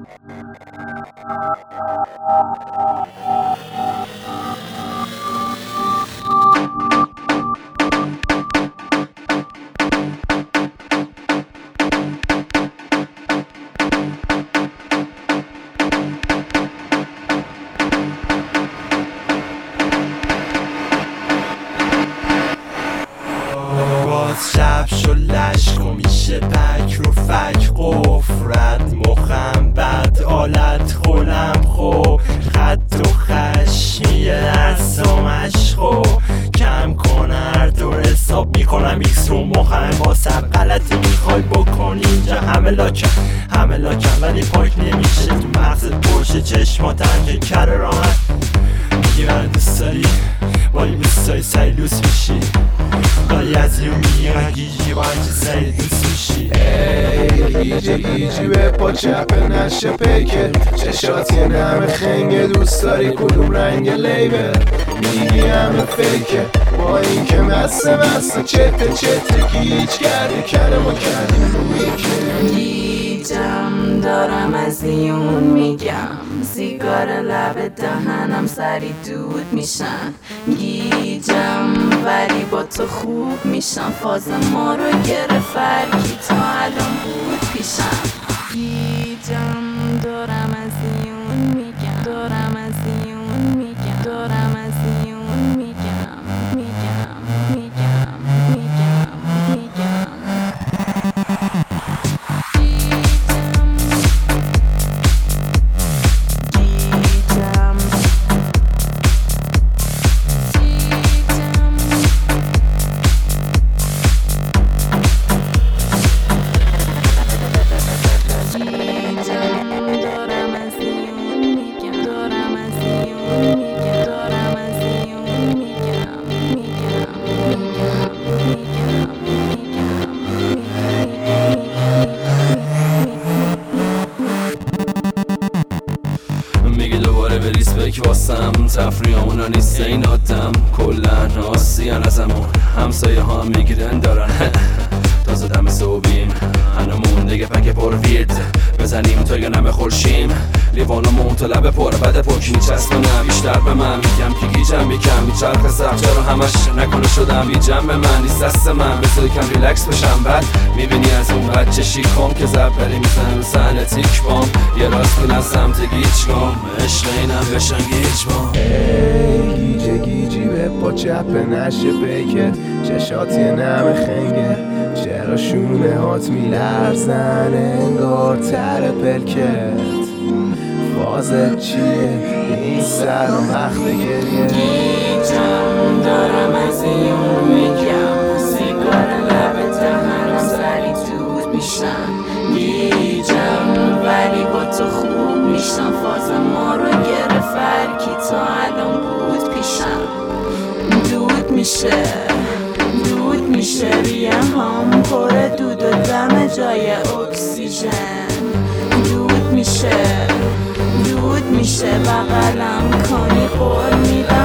شب شو لشک و میشه پک رو فک قفرت مخم بد آلت خولم خو خط و خشمی رسامش خو کم کن هر دور حساب میکنم ایکس رو مخم با سر غلطی میخوای بکنی اینجا همه لاکن ولی پاک نمیشه تو مغزت پرشه چشماتن که کره راحت میگی من دوست داری ولی دوست داری سری لوس میشی ولی از این میگه گیجی با اینجا سری دوست میشی گیجی به پا چپ نشه پیکت چشات یه نمه خنگه دوست داری کدوم رنگ لیبل میگی همه فیکه با این که مسته چته گیج کرده کنم و کردیم روی که گیجم دارم از ایون میگم سیگار لب دهنم سری دود میشن گیجم ولی با تو خوب میشم فاز ما رو گرفت فرکی تا الان بود پیشم گیجم دارم از ایون میگم دارم از ایون میگم دارم از ایون میگم میگه دوباره به ریسپک واسم تفریامونا نیست این آدم کلن آسیان ازمون همسایه ها میگیرن دارن تازه دم صوبیم هنمون دیگه پک پر ویرد بزنیم تا یه نمه خورشیم لیوانمون تو لب پر بده پک میچسبونه بیشتر به من میگم که گیجم یکم میچرخ سخت چرا همش نکنه شدم بیجم به من نیست دست من بذار کم ریلکس بشم بعد میبینی از اون بچه شیکم که زبری میزنه رو صحنه تیک بام یه راست میلن سمت گیج کام عشق اینم بشن گیج بام گیجی به پا چپ نشه پیکت چشات یه نمه خنگه چرا شونه هات میلرزن انگار تر پلکت فازت چیه این سرم وقت گریه گیجم دارم از ایون میگم سیگار لب دهنم سری دود میشن گیجم ولی با تو خوب میشم فاز ما رو گرفت فرکی تا الان بود پیشم دود میشه ریم هم پر دود و دم جای اکسیژن دود میشه بغلم کنی قول میدم